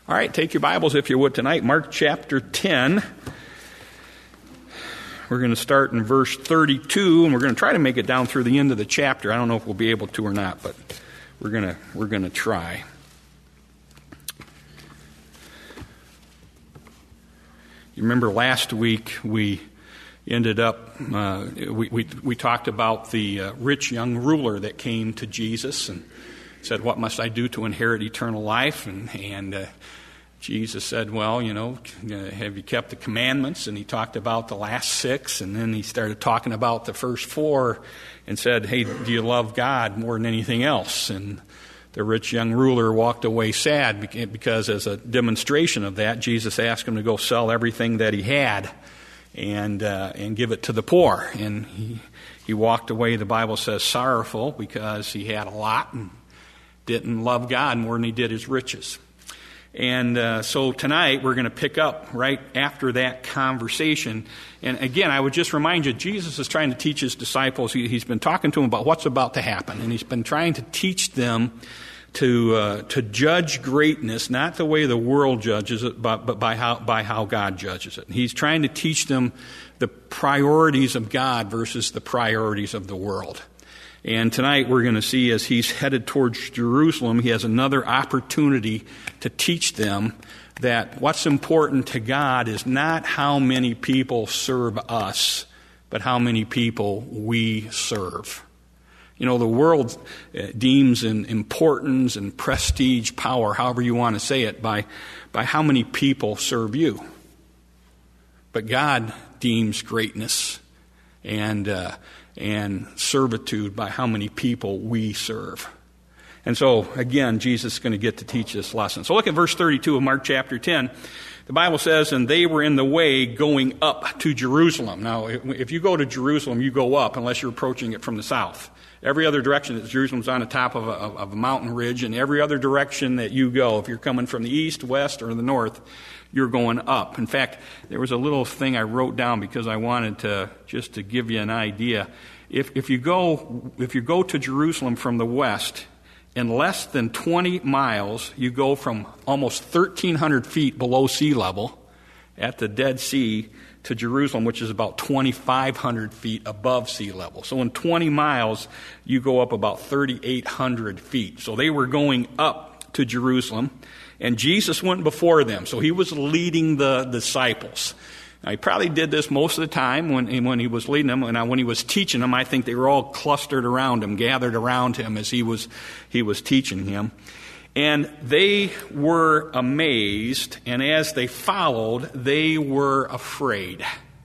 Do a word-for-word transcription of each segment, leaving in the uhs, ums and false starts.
All right, take your Bibles, if you would, tonight. Mark chapter ten. We're going to start in verse thirty-two, and we're going to try to make it down through the end of the chapter. I don't know if we'll be able to or not, but we're going to we're going to try. You remember last week we ended up uh, we, we we talked about the uh, rich young ruler that came to Jesus and said, "What must I do to inherit eternal life?" And and uh, Jesus said, "Well, you know, have you kept the commandments?" And he talked about the last six, and then he started talking about the first four and said, "Hey, do you love God more than anything else?" And the rich young ruler walked away sad because as a demonstration of that, Jesus asked him to go sell everything that he had and uh, and give it to the poor. And he, he walked away, the Bible says, sorrowful because he had a lot and didn't love God more than he did his riches. And uh, so tonight we're going to pick up right after that conversation. And again, I would just remind you, Jesus is trying to teach his disciples. He, he's been talking to them about what's about to happen. And he's been trying to teach them to uh, to judge greatness, not the way the world judges it, but, but by how by how God judges it. He's trying to teach them the priorities of God versus the priorities of the world. And tonight we're going to see as he's headed towards Jerusalem, he has another opportunity to teach them that what's important to God is not how many people serve us, but how many people we serve. You know, the world deems in importance and prestige, power, however you want to say it, by, by how many people serve you. But God deems greatness and uh, and servitude by how many people we serve. And so, again, Jesus is going to get to teach this lesson. So look at verse thirty-two of Mark chapter ten. The Bible says, "And they were in the way going up to Jerusalem." Now, if you go to Jerusalem, you go up unless you're approaching it from the south. Every other direction, Jerusalem's on the top of a, of a mountain ridge, and every other direction that you go, if you're coming from the east, west, or the north, you're going up. In fact, there was a little thing I wrote down because I wanted to just to give you an idea. If if you go if you go to Jerusalem from the west, in less than twenty miles, you go from almost thirteen hundred feet below sea level at the Dead Sea to Jerusalem, which is about twenty-five hundred feet above sea level. So in twenty miles, you go up about thirty-eight hundred feet. So they were going up to Jerusalem, and Jesus went before them. So he was leading the disciples. Now, he probably did this most of the time when, when he was leading them. And when he was teaching them, I think they were all clustered around him, gathered around him as he was he was teaching him. And they were amazed, and as they followed, they were afraid.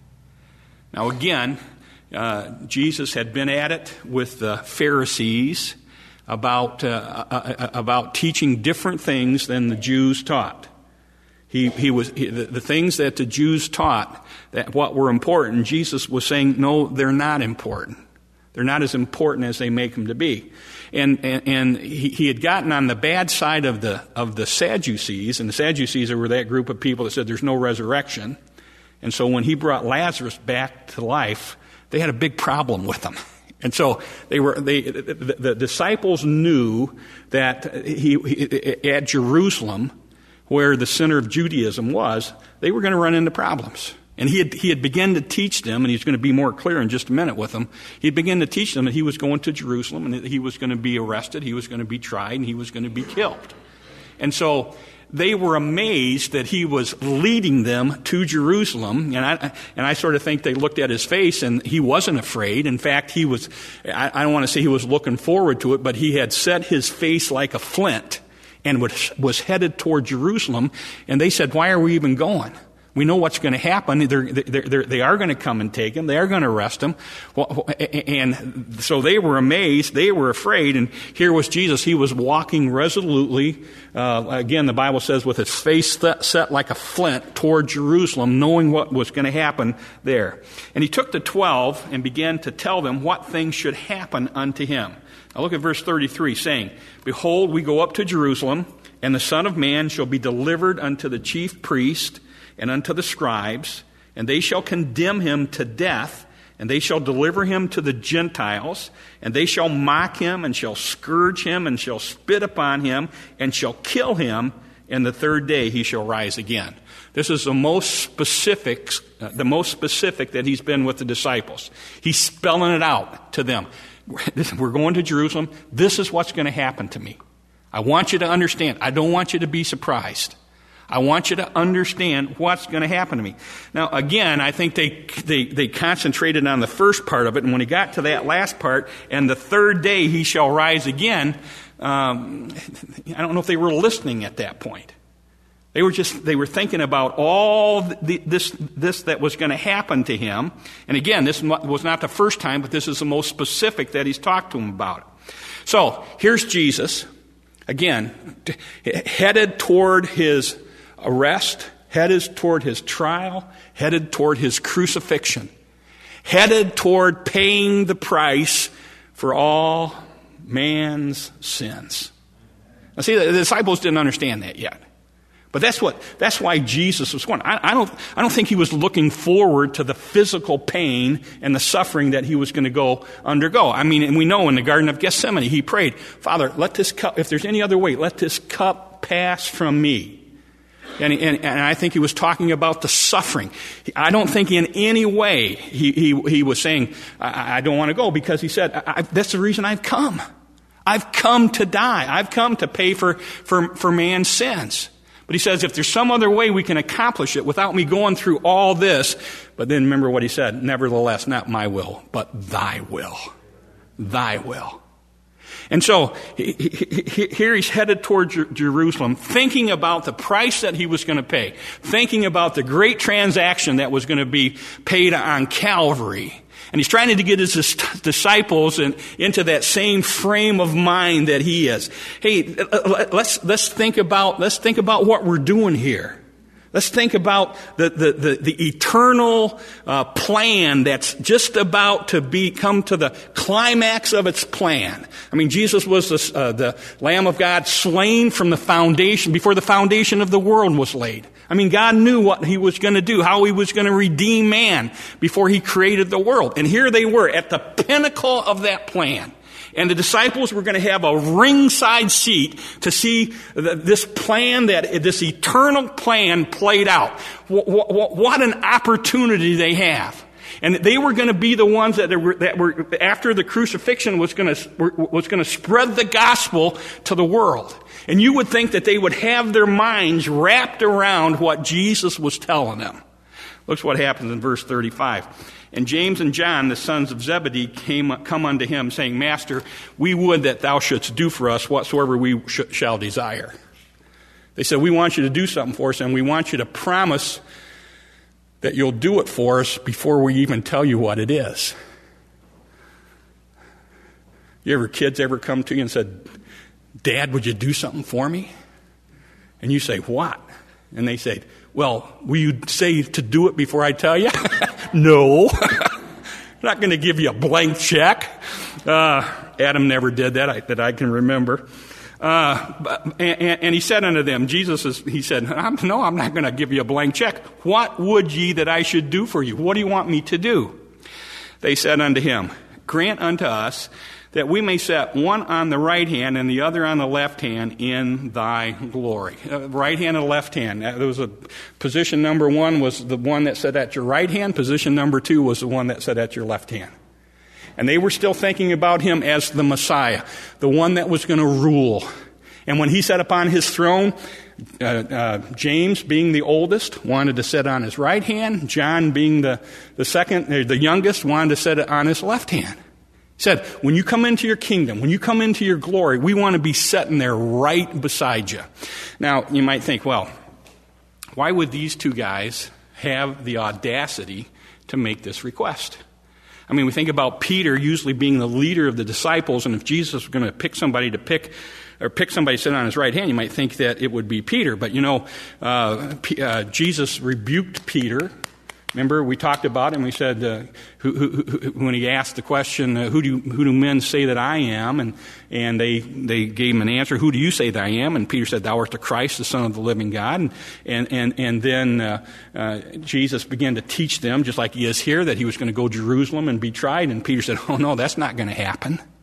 Now again, uh, Jesus had been at it with the Pharisees about uh, uh, about teaching different things than the Jews taught. He he was he, the, the things that the Jews taught that what were important. Jesus was saying, no, they're not important. They're not as important as they make them to be. And, and, and he, he had gotten on the bad side of the of the Sadducees, and the Sadducees were that group of people that said there's no resurrection. And so when he brought Lazarus back to life, they had a big problem with him. And so they were they the, the disciples knew that he, he at Jerusalem, where the center of Judaism was, they were going to run into problems. And he had, he had begun to teach them, and he's going to be more clear in just a minute with them. He had begun to teach them that he was going to Jerusalem, and that he was going to be arrested, he was going to be tried, and he was going to be killed. And so they were amazed that he was leading them to Jerusalem. And I and I sort of think they looked at his face, and he wasn't afraid. In fact, he was, I, I don't want to say he was looking forward to it, but he had set his face like a flint and was, was headed toward Jerusalem. And they said, "Why are we even going? We know what's going to happen. They're, they're, they're, they are going to come and take him. They are going to arrest him." Well, and so they were amazed. They were afraid. And here was Jesus. He was walking resolutely. Uh, again, the Bible says with his face set like a flint toward Jerusalem, knowing what was going to happen there. And he took the twelve and began to tell them what things should happen unto him. Now look at verse thirty-three, saying, "Behold, we go up to Jerusalem, and the Son of Man shall be delivered unto the chief priest and unto the scribes, and they shall condemn him to death, and they shall deliver him to the Gentiles, and they shall mock him, and shall scourge him, and shall spit upon him, and shall kill him, and the third day he shall rise again. This is the most specific, uh, the most specific that he's been with the disciples. He's spelling it out to them. We're going to Jerusalem. This is what's going to happen to me. I want you to understand. I don't want you to be surprised. I want you to understand what's going to happen to me. Now, again, I think they, they, they concentrated on the first part of it, and when he got to that last part, and the third day he shall rise again, um, I don't know if they were listening at that point. They were just, they were thinking about all the, this, this that was going to happen to him. And again, this was not the first time, but this is the most specific that he's talked to him about. So, here's Jesus, again, headed toward his arrest, headed toward his trial, headed toward his crucifixion, headed toward paying the price for all man's sins. Now see, the disciples didn't understand that yet. But that's what, that's why Jesus was going. I, I don't, I don't think he was looking forward to the physical pain and the suffering that he was going to go undergo. I mean, and we know in the Garden of Gethsemane, he prayed, Father, let this cup, if there's any other way, let this cup pass from me. And, and, and I think he was talking about the suffering. I don't think in any way he, he, he was saying, I, I don't want to go, because he said, I, I, that's the reason I've come. I've come to die. I've come to pay for, for, for man's sins. But he says, if there's some other way we can accomplish it without me going through all this. But then remember what he said, nevertheless, not my will, but thy will. Thy will. And so he, he, he, here he's headed toward Jer- Jerusalem, thinking about the price that he was going to pay, thinking about the great transaction that was going to be paid on Calvary. And he's trying to get his disciples in, into that same frame of mind that he is. Hey, let's let's think about let's think about what we're doing here. Let's think about the the the, the eternal uh, plan that's just about to be come to the climax of its plan. I mean, Jesus was the, uh, the Lamb of God, slain from the foundation before the foundation of the world was laid. I mean, God knew what he was going to do, how he was going to redeem man before he created the world. And here they were at the pinnacle of that plan. And the disciples were going to have a ringside seat to see this plan, that this eternal plan played out. What an opportunity they have. And they were going to be the ones that were, that were after the crucifixion was going to was going to spread the gospel to the world. And you would think that they would have their minds wrapped around what Jesus was telling them. Look what happens in verse thirty-five. And James and John, the sons of Zebedee, came come unto him, saying, Master, we would that thou shouldst do for us whatsoever we sh- shall desire. They said, we want you to do something for us, and we want you to promise that you'll do it for us before we even tell you what it is. You ever, kids ever come to you and said, Dad, would you do something for me? And you say, what? And they say, well, will you say to do it before I tell you? No. I'm not going to give you a blank check. Uh, Adam never did that, I, that I can remember. Uh, but, and, and he said unto them, Jesus is, he said, I'm, no, I'm not going to give you a blank check. What would ye that I should do for you? What do you want me to do? They said unto him, grant unto us that we may set one on the right hand and the other on the left hand in thy glory. Uh, right hand and left hand. There was a position number one was the one that said at your right hand. Position number two was the one that said at your left hand. And they were still thinking about him as the Messiah, the one that was going to rule. And when he sat upon his throne, uh, uh, James, being the oldest, wanted to sit on his right hand. John, being the, the second, uh, the youngest, wanted to sit on his left hand. He said, when you come into your kingdom, when you come into your glory, we want to be sitting there right beside you. Now, you might think, well, why would these two guys have the audacity to make this request? I mean, we think about Peter usually being the leader of the disciples, and if Jesus was going to pick somebody to pick, or pick somebody to sit on his right hand, you might think that it would be Peter. But, you know, uh, P- uh, Jesus rebuked Peter. Remember, we talked about it, and we said, uh, who, who, who, when he asked the question, uh, who do who do men say that I am? And and they they gave him an answer, who do you say that I am? And Peter said, thou art the Christ, the Son of the living God. And and and, and then uh, uh, Jesus began to teach them, just like he is here, that he was going to go to Jerusalem and be tried. And Peter said, oh, no, that's not going to happen.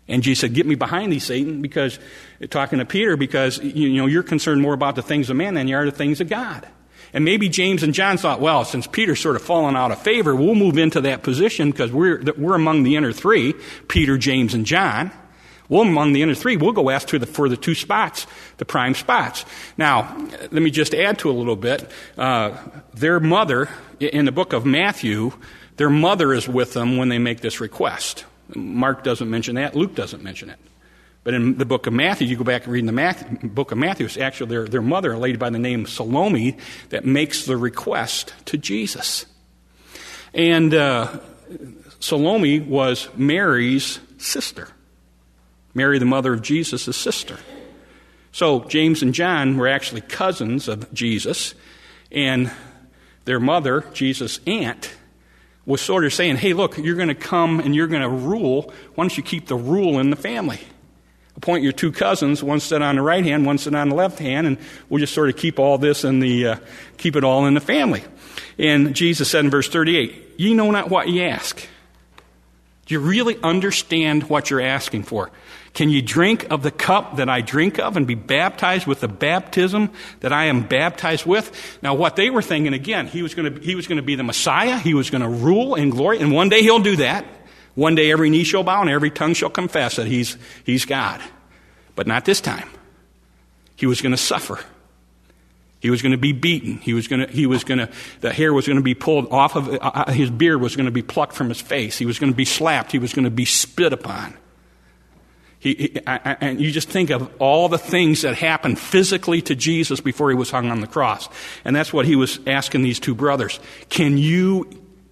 And Jesus said, get me behind thee, Satan, because, talking to Peter, because, you know, you're concerned more about the things of man than you are the things of God. And maybe James and John thought, well, since Peter's sort of fallen out of favor, we'll move into that position because we're, we're among the inner three, Peter, James, and John. We're among the inner three. We'll go ask to the, for the two spots, the prime spots. Now, let me just add to a little bit. Uh, their mother, in the book of Matthew, their mother is with them when they make this request. Mark doesn't mention that. Luke doesn't mention it. But in the book of Matthew, you go back and read in the Matthew, book of Matthew, it's actually their, their mother, a lady by the name of Salome, that makes the request to Jesus. And uh, Salome was Mary's sister. Mary, the mother of Jesus' sister. So James and John were actually cousins of Jesus, and their mother, Jesus' aunt, was sort of saying, hey, look, you're going to come and you're going to rule. Why don't you keep the rule in the family? Appoint your two cousins, one sit on the right hand, one sit on the left hand, and we'll just sort of keep all this in the, uh, keep it all in the family. And Jesus said in verse thirty-eight, ye know not what ye ask. Do you really understand what you're asking for? Can you drink of the cup that I drink of and be baptized with the baptism that I am baptized with? Now, what they were thinking, again, he was going to, he was going to be the Messiah. He was going to rule in glory. And one day he'll do that. One day every knee shall bow and every tongue shall confess that he's, he's God. But not this time. He was going to suffer. He was going to be beaten. He was going to, he was going to, the hair was going to be pulled off of, uh, his beard was going to be plucked from his face. He was going to be slapped. He was going to be spit upon. He, he I, I, and you just think of all the things that happened physically to Jesus before he was hung on the cross. And that's what he was asking these two brothers. Can you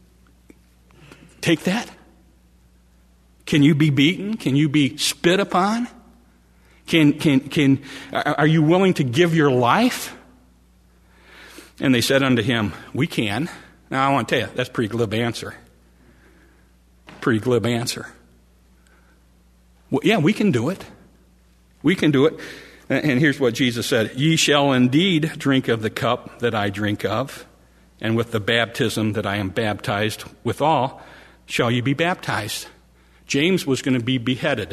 take that? Can you be beaten? Can you be spit upon? Can, can, can, are you willing to give your life? And they said unto him, we can. Now I want to tell you, that's a pretty glib answer. Pretty glib answer. Well, yeah, we can do it. We can do it. And here's what Jesus said. Ye shall indeed drink of the cup that I drink of, and with the baptism that I am baptized withal, shall ye be baptized. James was going to be beheaded.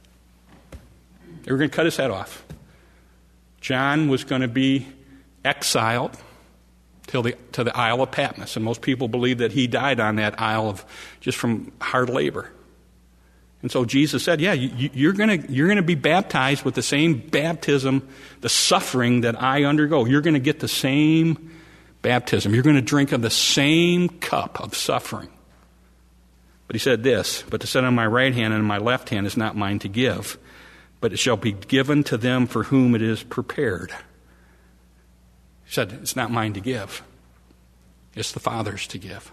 They were going to cut his head off. John was going to be exiled till the, to the Isle of Patmos. And most people believe that he died on that isle of just from hard labor. And so Jesus said, yeah, you, you're going to you're going to be baptized with the same baptism, the suffering that I undergo. You're going to get the same baptism. You're going to drink of the same cup of suffering. But he said this, but to sit on my right hand and my left hand is not mine to give, but it shall be given to them for whom it is prepared. He said, it's not mine to give. It's the Father's to give.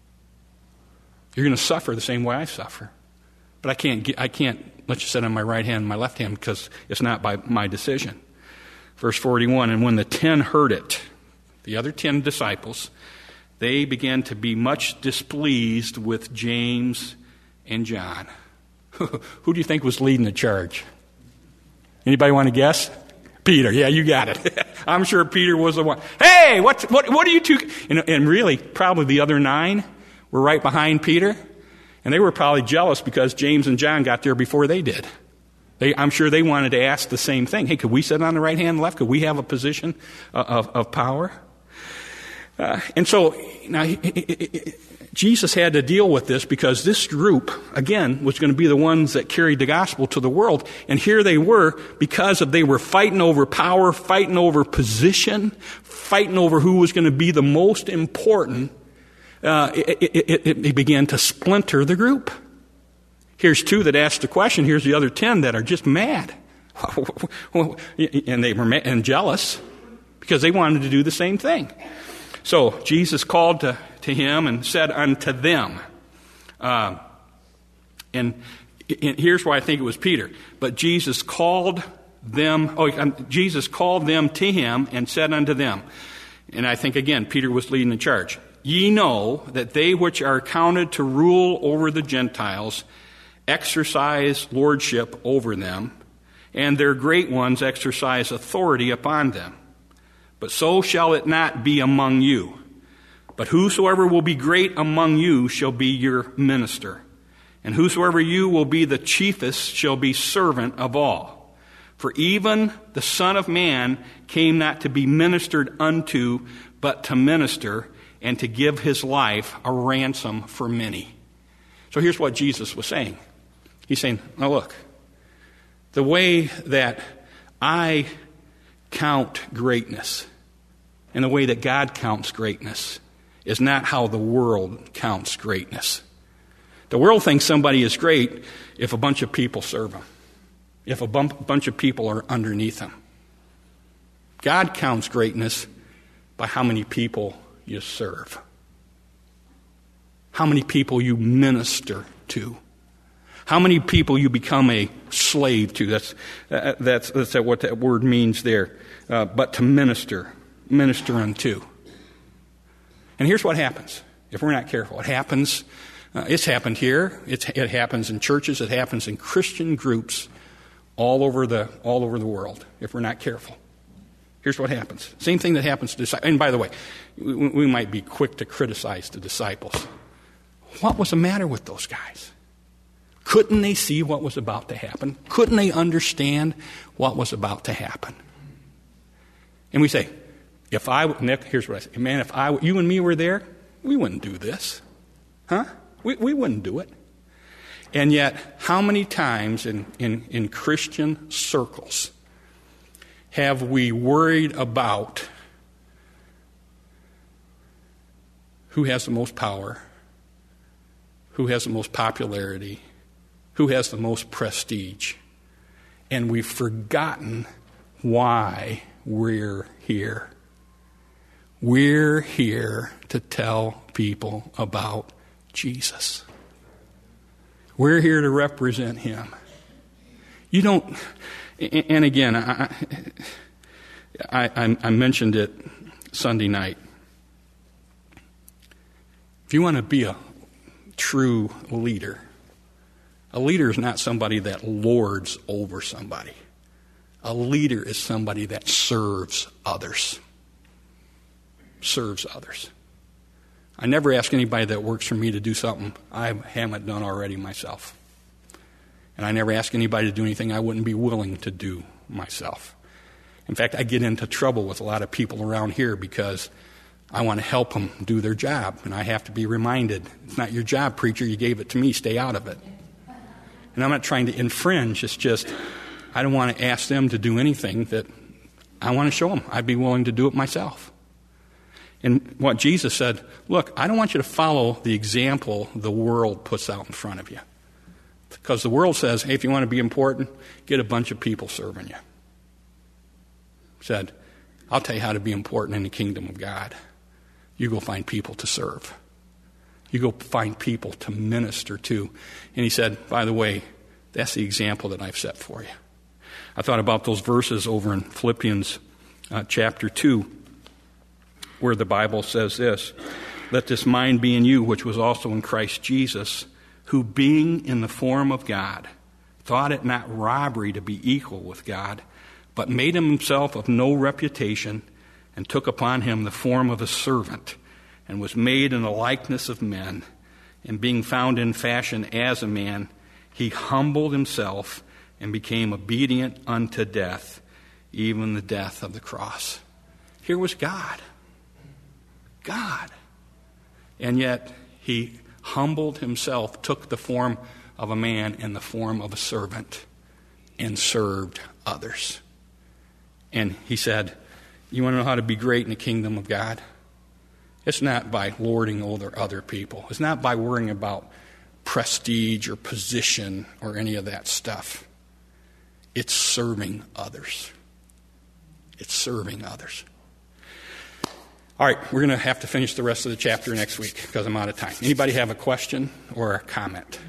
You're going to suffer the same way I suffer. But I can't, get, I can't let you sit on my right hand and my left hand because it's not by my decision. Verse forty-one, and when the ten heard it, the other ten disciples, they began to be much displeased with James and John. Who do you think was leading the charge? Anybody want to guess? Peter. Yeah, you got it. I'm sure Peter was the one. Hey, what, what, what are you two? And, and really, probably the other nine were right behind Peter. And they were probably jealous because James and John got there before they did. They, I'm sure they wanted to ask the same thing. Hey, could we sit on the right hand and left? Could we have a position of, of power? Uh, and so now he, he, he, Jesus had to deal with this because this group, again, was going to be the ones that carried the gospel to the world. And here they were because of they were fighting over power, fighting over position, fighting over who was going to be the most important. Uh, it, it, it, it began to splinter the group. Here's two that asked the question. Here's the other ten that are just mad. And they were mad and jealous because they wanted to do the same thing. So Jesus called to, to him and said unto them, uh, and, and here's why I think it was Peter, but Jesus called them, oh, Jesus called them to him and said unto them, and I think again, Peter was leading the charge. Ye know that they which are counted to rule over the Gentiles exercise lordship over them, and their great ones exercise authority upon them. But so shall it not be among you. But whosoever will be great among you shall be your minister. And whosoever you will be the chiefest shall be servant of all. For even the Son of Man came not to be ministered unto, but to minister, and to give his life a ransom for many. So here's what Jesus was saying. He's saying, now look, the way that I count greatness and the way that God counts greatness is not how the world counts greatness. The world thinks somebody is great if a bunch of people serve him, if a bump, bunch of people are underneath him. God counts greatness by how many people you serve, how many people you minister to, how many people you become a slave to. That's uh, that's that's what that word means there. Uh, but to minister, minister unto. And here's what happens if we're not careful. It happens. Uh, it's happened here. It's, it happens in churches. It happens in Christian groups all over the all over the world. If we're not careful, here's what happens. Same thing that happens to disciples. And by the way, we, we might be quick to criticize the disciples. What was the matter with those guys? Couldn't they see what was about to happen? Couldn't they understand what was about to happen? And we say, if I Nick, here's what I say, man, if I you and me were there, we wouldn't do this, huh? We, we wouldn't do it. And yet, how many times in, in, in Christian circles have we worried about who has the most power, who has the most popularity, who has the most prestige, and we've forgotten why we're here. We're here to tell people about Jesus. We're here to represent him. You don't, and again, I, I, I mentioned it Sunday night. If you want to be a true leader, a leader is not somebody that lords over somebody. A leader is somebody that serves others. Serves others. I never ask anybody that works for me to do something I haven't done already myself. And I never ask anybody to do anything I wouldn't be willing to do myself. In fact, I get into trouble with a lot of people around here because I want to help them do their job. And I have to be reminded, it's not your job, preacher. You gave it to me. Stay out of it. And I'm not trying to infringe. It's just I don't want to ask them to do anything that I want to show them. I'd be willing to do it myself. And what Jesus said, look, I don't want you to follow the example the world puts out in front of you. Because the world says, hey, if you want to be important, get a bunch of people serving you. He said, I'll tell you how to be important in the kingdom of God. You go find people to serve. You go find people to minister to. And he said, by the way, that's the example that I've set for you. I thought about those verses over in Philippians uh, chapter two, where the Bible says this, let this mind be in you, which was also in Christ Jesus, who being in the form of God, thought it not robbery to be equal with God, but made himself of no reputation, and took upon him the form of a servant, and was made in the likeness of men, and being found in fashion as a man, he humbled himself and became obedient unto death, even the death of the cross. Here was God. God. And yet he humbled himself, took the form of a man and the form of a servant, and served others. And he said, you want to know how to be great in the kingdom of God? It's not by lording over other people. It's not by worrying about prestige or position or any of that stuff. It's serving others. It's serving others. All right, we're going to have to finish the rest of the chapter next week because I'm out of time. Anybody have a question or a comment?